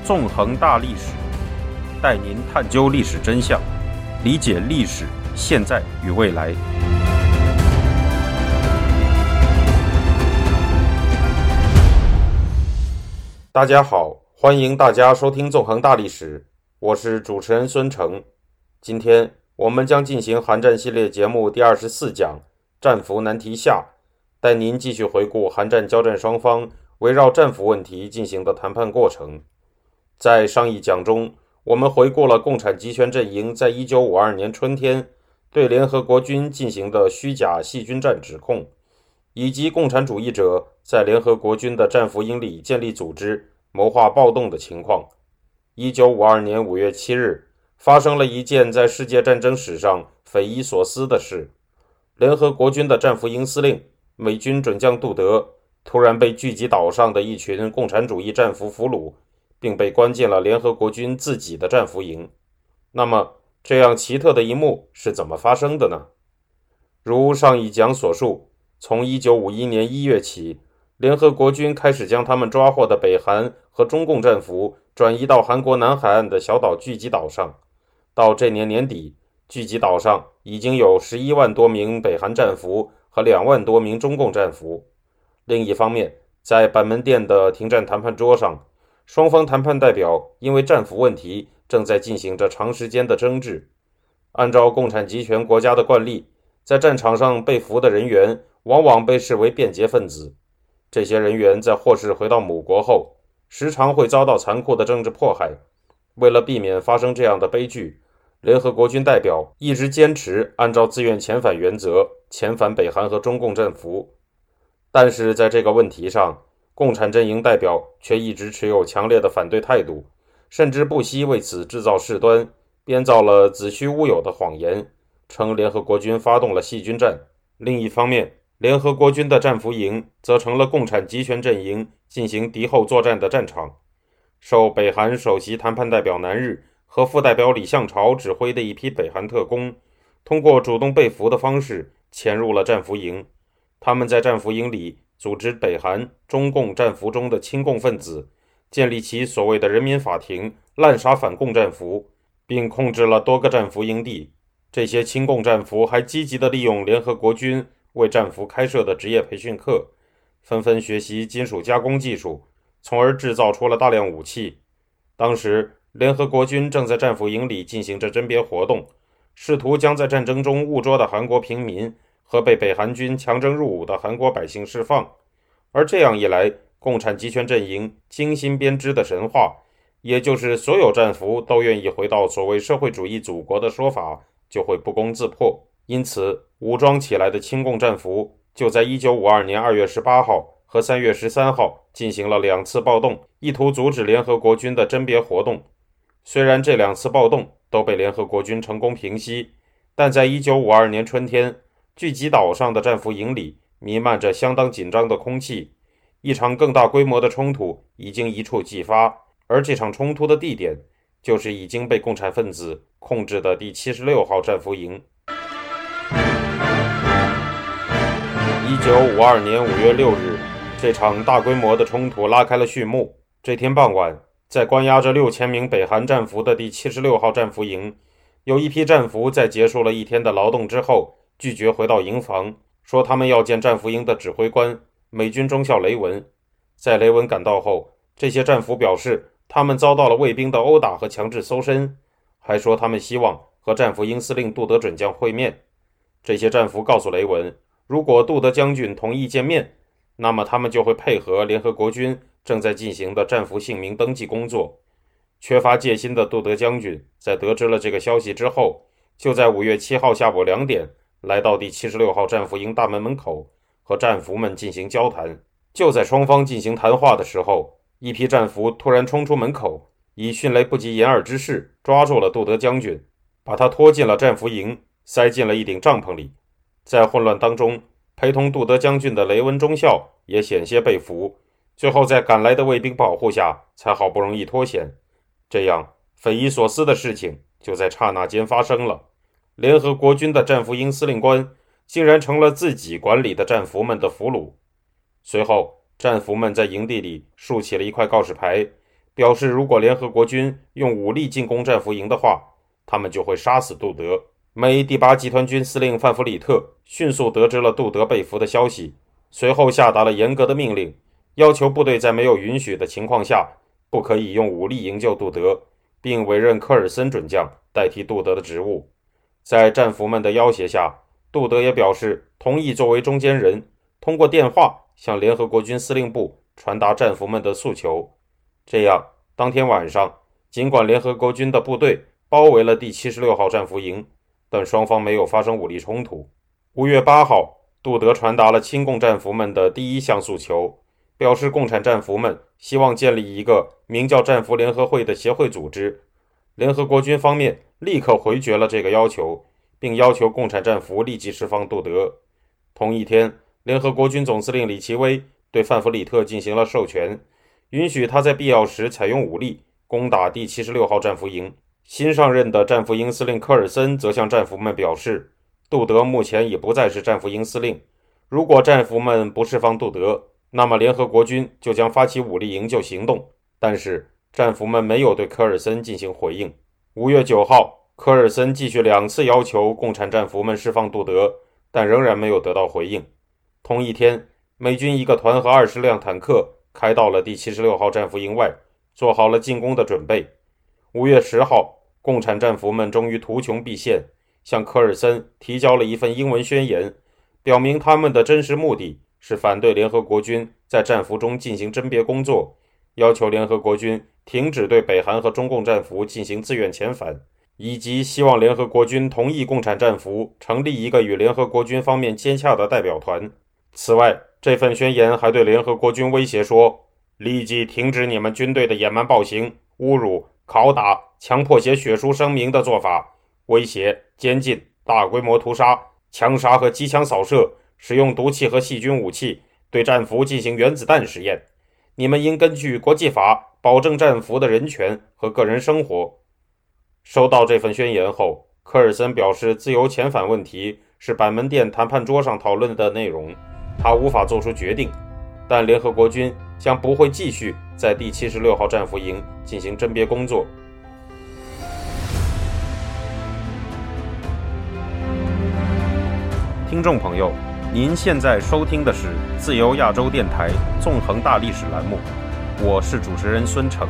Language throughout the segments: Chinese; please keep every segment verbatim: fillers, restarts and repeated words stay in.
纵横大历史，带您探究历史真相，理解历史现在与未来。大家好，欢迎大家收听纵横大历史，我是主持人孙成。今天我们将进行韩战系列节目第二十四讲战俘难题下，带您继续回顾韩战交战双方围绕战俘问题进行的谈判过程。在上一讲中，我们回顾了共产集权阵营在一九五二年春天对联合国军进行的虚假细菌战指控，以及共产主义者在联合国军的战俘营里建立组织谋划暴动的情况。一九五二年五月七日，发生了一件在世界战争史上匪夷所思的事。联合国军的战俘营司令美军准将杜德突然被聚集岛上的一群共产主义战俘俘虏，并被关进了联合国军自己的战俘营。那么这样奇特的一幕是怎么发生的呢？如上一讲所述，从一九五一年一月起，联合国军开始将他们抓获的北韩和中共战俘转移到韩国南海岸的小岛聚集岛上。到这年年底，聚集岛上已经有十一万多名北韩战俘和两万多名中共战俘。另一方面，在板门店的停战谈判桌上，双方谈判代表因为战俘问题正在进行着长时间的争执。按照共产集权国家的惯例，在战场上被俘的人员往往被视为变节分子。这些人员在获释回到母国后，时常会遭到残酷的政治迫害。为了避免发生这样的悲剧，联合国军代表一直坚持按照自愿遣返原则遣返北韩和中共战俘。但是在这个问题上，共产阵营代表却一直持有强烈的反对态度，甚至不惜为此制造事端，编造了子虚乌有的谎言，称联合国军发动了细菌战。另一方面，联合国军的战俘营则成了共产集权阵营进行敌后作战的战场。受北韩首席谈判代表南日和副代表李相朝指挥的一批北韩特工，通过主动被俘的方式潜入了战俘营。他们在战俘营里组织北韩、中共战俘中的亲共分子，建立起所谓的人民法庭，滥杀反共战俘，并控制了多个战俘营地。这些亲共战俘还积极地利用联合国军为战俘开设的职业培训课，纷纷学习金属加工技术，从而制造出了大量武器。当时联合国军正在战俘营里进行着甄别活动，试图将在战争中误捉的韩国平民和被北韩军强征入伍的韩国百姓释放。而这样一来，共产集权阵营精心编织的神话，也就是所有战俘都愿意回到所谓社会主义祖国的说法，就会不攻自破。因此，武装起来的亲共战俘就在一九五二年二月十八号和三月十三号进行了两次暴动，意图阻止联合国军的甄别活动。虽然这两次暴动都被联合国军成功平息，但在一九五二年春天，聚集岛上的战俘营里弥漫着相当紧张的空气，一场更大规模的冲突已经一触即发，而这场冲突的地点就是已经被共产分子控制的第七十六号战俘营。一九五二年五月六日，这场大规模的冲突拉开了序幕。这天傍晚，在关押着六千名北韩战俘的第七十六号战俘营，有一批战俘在结束了一天的劳动之后，拒绝回到营房，说他们要见战俘营的指挥官美军中校雷文。在雷文赶到后，这些战俘表示他们遭到了卫兵的殴打和强制搜身，还说他们希望和战俘营司令杜德准将会面。这些战俘告诉雷文，如果杜德将军同意见面，那么他们就会配合联合国军正在进行的战俘姓名登记工作。缺乏戒心的杜德将军在得知了这个消息之后，就在五月七号下午两点来到第七十六号战俘营大门门口，和战俘们进行交谈。就在双方进行谈话的时候，一批战俘突然冲出门口，以迅雷不及掩耳之势抓住了杜德将军，把他拖进了战俘营，塞进了一顶帐篷里。在混乱当中，陪同杜德将军的雷文中校也险些被俘，最后在赶来的卫兵保护下才好不容易脱险。这样匪夷所思的事情就在刹那间发生了。联合国军的战俘营司令官竟然成了自己管理的战俘们的俘虏。随后，战俘们在营地里竖起了一块告示牌， 表示如果联合国军用武力进攻战俘营的话，他们就会杀死杜德。美第八集团军司令范弗里特迅速得知了杜德被俘的消息，随后下达了严格的命令，要求部队在没有允许的情况下不可以用武力营救杜德，并委任科尔森准将代替杜德的职务。在战俘们的要挟下，杜德也表示同意作为中间人，通过电话向联合国军司令部传达战俘们的诉求。这样，当天晚上，尽管联合国军的部队包围了第七十六号战俘营，但双方没有发生武力冲突。五月八号，杜德传达了亲共战俘们的第一项诉求，表示共产战俘们希望建立一个名叫战俘联合会的协会组织。联合国军方面立刻回绝了这个要求，并要求共产战俘立即释放杜德。同一天，联合国军总司令李奇微对范弗里特进行了授权，允许他在必要时采用武力攻打第七十六号战俘营。新上任的战俘营司令科尔森则向战俘们表示，杜德目前已不再是战俘营司令，如果战俘们不释放杜德，那么联合国军就将发起武力营救行动。但是战俘们没有对科尔森进行回应。五月九号，科尔森继续两次要求共产战俘们释放杜德，但仍然没有得到回应。同一天，美军一个团和二十辆坦克开到了第七十六号战俘营外，做好了进攻的准备。五月十号，共产战俘们终于图穷匕现，向科尔森提交了一份英文宣言，表明他们的真实目的是反对联合国军在战俘中进行甄别工作，要求联合国军停止对北韩和中共战俘进行自愿遣返，以及希望联合国军同意共产战俘成立一个与联合国军方面接洽的代表团。此外，这份宣言还对联合国军威胁说，立即停止你们军队的野蛮暴行、侮辱、拷打、强迫写血书声明的做法，威胁、监禁、大规模屠杀、枪杀和机枪扫射，使用毒气和细菌武器，对战俘进行原子弹实验。你们应根据国际法保证战俘的人权和个人生活。收到这份宣言后，科尔森表示自由遣返问题是板门店谈判桌上讨论的内容，他无法做出决定，但联合国军将不会继续在第七十六号战俘营进行甄别工作。听众朋友，您现在收听的是自由亚洲电台纵横大历史栏目，我是主持人孙成。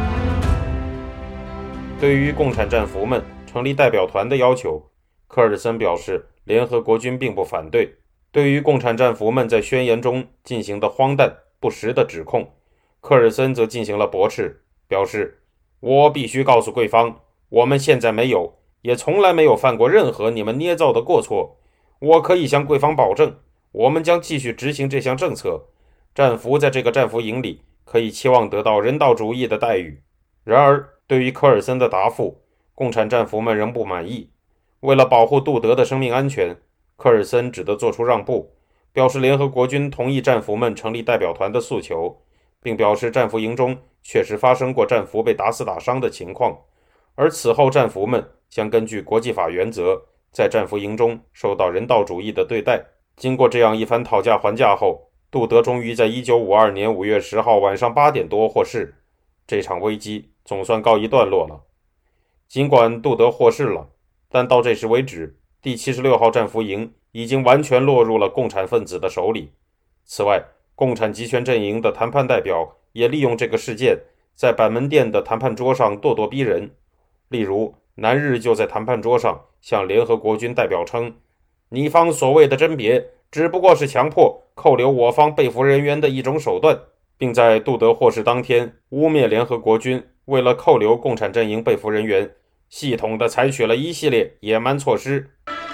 对于共产战俘们成立代表团的要求，科尔森表示联合国军并不反对。对于共产战俘们在宣言中进行的荒诞不实的指控，科尔森则进行了驳斥，表示我必须告诉贵方，我们现在没有，也从来没有犯过任何你们捏造的过错。我可以向贵方保证，我们将继续执行这项政策。战俘在这个战俘营里可以期望得到人道主义的待遇。然而，对于科尔森的答复，共产战俘们仍不满意。为了保护杜德的生命安全，科尔森只得做出让步，表示联合国军同意战俘们成立代表团的诉求，并表示战俘营中确实发生过战俘被打死打伤的情况，而此后战俘们将根据国际法原则在战俘营中受到人道主义的对待。经过这样一番讨价还价后，杜德终于在一九五二年五月十号晚上八点多获释，这场危机总算告一段落了。尽管杜德获释了，但到这时为止，第七十六号战俘营已经完全落入了共产分子的手里。此外，共产集权阵营的谈判代表也利用这个事件，在板门店的谈判桌上咄咄逼人。例如，南日就在谈判桌上向联合国军代表称，你方所谓的甄别只不过是强迫扣留我方被俘人员的一种手段，并在杜德获释当天污蔑联合国军为了扣留共产阵营被俘人员，系统地采取了一系列野蛮措施。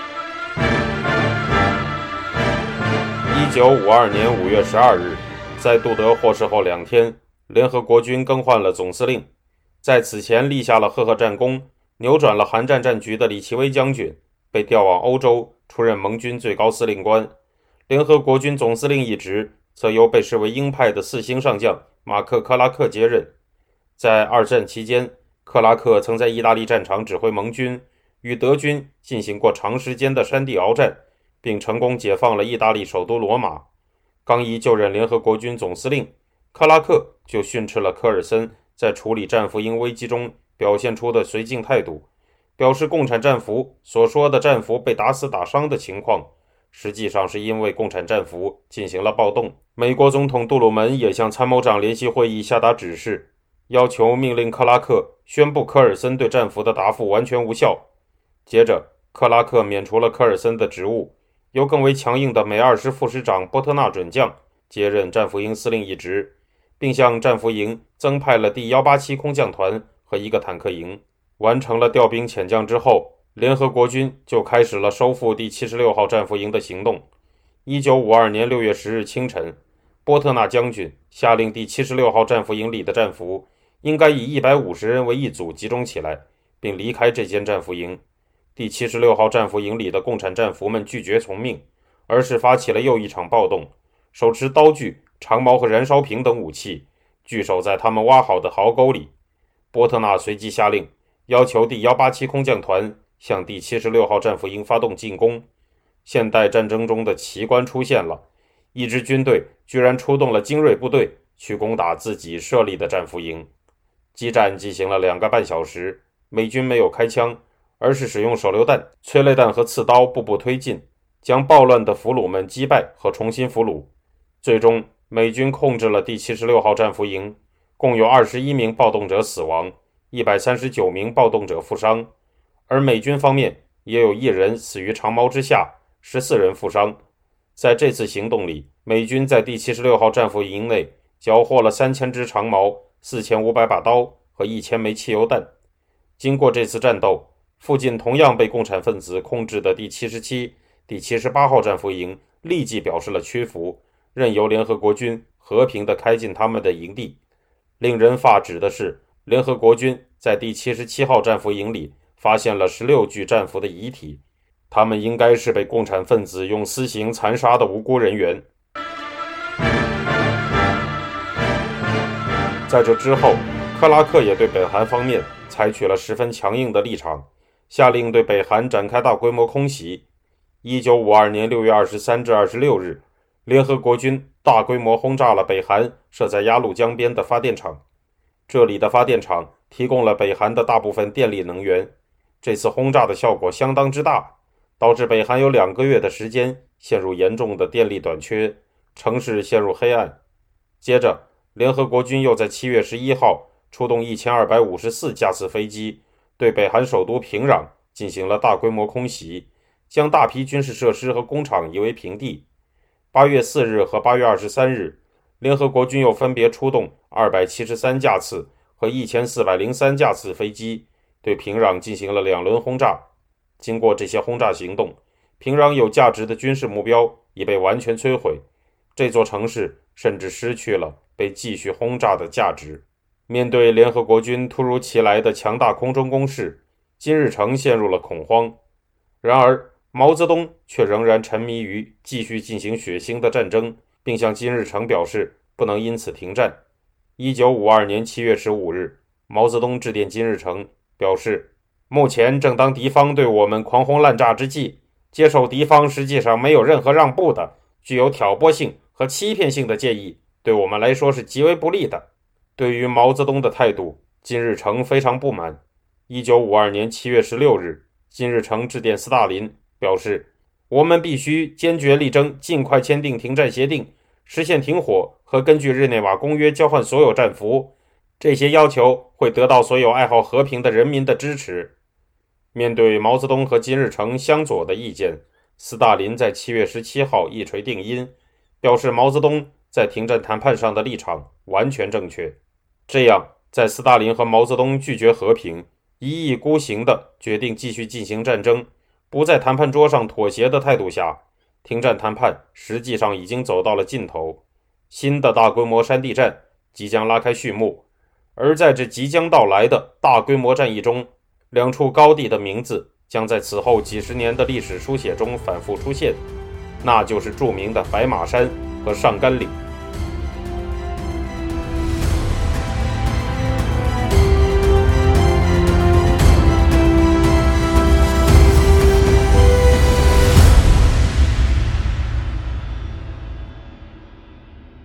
一九五二年五月十二日，在杜德获释后两天，联合国军更换了总司令。在此前立下了赫赫战功，扭转了韩战战局的李奇微将军被调往欧洲出任盟军最高司令官，联合国军总司令一职则由被视为鹰派的四星上将马克·克拉克接任。在二战期间，克拉克曾在意大利战场指挥盟军，与德军进行过长时间的山地鏖战，并成功解放了意大利首都罗马。刚一就任联合国军总司令，克拉克就训斥了科尔森在处理战俘营危机中表现出的绥靖态度，表示共产战俘所说的战俘被打死打伤的情况，实际上是因为共产战俘进行了暴动。美国总统杜鲁门也向参谋长联席会议下达指示，要求命令克拉克宣布科尔森对战俘的答复完全无效。接着，克拉克免除了科尔森的职务，由更为强硬的美二师副师长波特纳准将接任战俘营司令一职，并向战俘营增派了第一八七空降团和一个坦克营。完成了调兵遣将之后，联合国军就开始了收复第七十六号战俘营的行动。一九五二年六月十日清晨，波特纳将军下令第七十六号战俘营里的战俘应该以一百五十人为一组集中起来，并离开这间战俘营。第七十六号战俘营里的共产战俘们拒绝从命，而是发起了又一场暴动，手持刀具、长矛和燃烧瓶等武器，聚守在他们挖好的壕沟里。波特纳随即下令，要求第一八七空降团向第七十六号战俘营发动进攻。现代战争中的奇观出现了，一支军队居然出动了精锐部队去攻打自己设立的战俘营。激战进行了两个半小时，美军没有开枪，而是使用手榴弹、催泪弹和刺刀步步推进，将暴乱的俘虏们击败和重新俘虏。最终，美军控制了第七十六号战俘营，共有二十一名暴动者死亡，一百三十九名暴动者负伤，而美军方面也有一人死于长矛之下，十四人负伤。在这次行动里，美军在第七十六号战俘营内缴获了三千支长矛、四千五百把刀和一千枚汽油弹。经过这次战斗，附近同样被共产分子控制的第七十七、第七十八号战俘营立即表示了屈服，任由联合国军和平地开进他们的营地。令人发指的是，联合国军在第七十七号战俘营里发现了十六具战俘的遗体，他们应该是被共产分子用私刑残杀的无辜人员。在这之后，克拉克也对北韩方面采取了十分强硬的立场，下令对北韩展开大规模空袭。一九五二年六月二十三至二十六日，联合国军大规模轰炸了北韩设在鸭绿江边的发电厂，这里的发电厂提供了北韩的大部分电力能源。这次轰炸的效果相当之大，导致北韩有两个月的时间陷入严重的电力短缺，城市陷入黑暗。接着，联合国军又在七月十一号出动一千二百五十四架次飞机，对北韩首都平壤进行了大规模空袭，将大批军事设施和工厂夷为平地。八月四日和八月二十三日，联合国军又分别出动二百七十三架次和一千四百零三架次飞机，对平壤进行了两轮轰炸。经过这些轰炸行动，平壤有价值的军事目标已被完全摧毁，这座城市甚至失去了被继续轰炸的价值。面对联合国军突如其来的强大空中攻势，金日成陷入了恐慌。然而，毛泽东却仍然沉迷于继续进行血腥的战争，并向金日成表示不能因此停战。一九五二年七月十五日，毛泽东致电金日成，表示目前正当敌方对我们狂轰滥炸之际，接受敌方实际上没有任何让步的、具有挑拨性和欺骗性的建议，对我们来说是极为不利的。对于毛泽东的态度，金日成非常不满。一九五二年七月十六日，金日成致电斯大林，表示我们必须坚决力争尽快签订停战协定，实现停火和根据日内瓦公约交换所有战俘，这些要求会得到所有爱好和平的人民的支持。面对毛泽东和金日成相左的意见，斯大林在七月十七号一锤定音，表示毛泽东在停战谈判上的立场完全正确。这样，在斯大林和毛泽东拒绝和平、一意孤行地决定继续进行战争，不在谈判桌上妥协的态度下，停战谈判实际上已经走到了尽头。新的大规模山地战即将拉开序幕，而在这即将到来的大规模战役中，两处高地的名字将在此后几十年的历史书写中反复出现，那就是著名的白马山和上甘岭。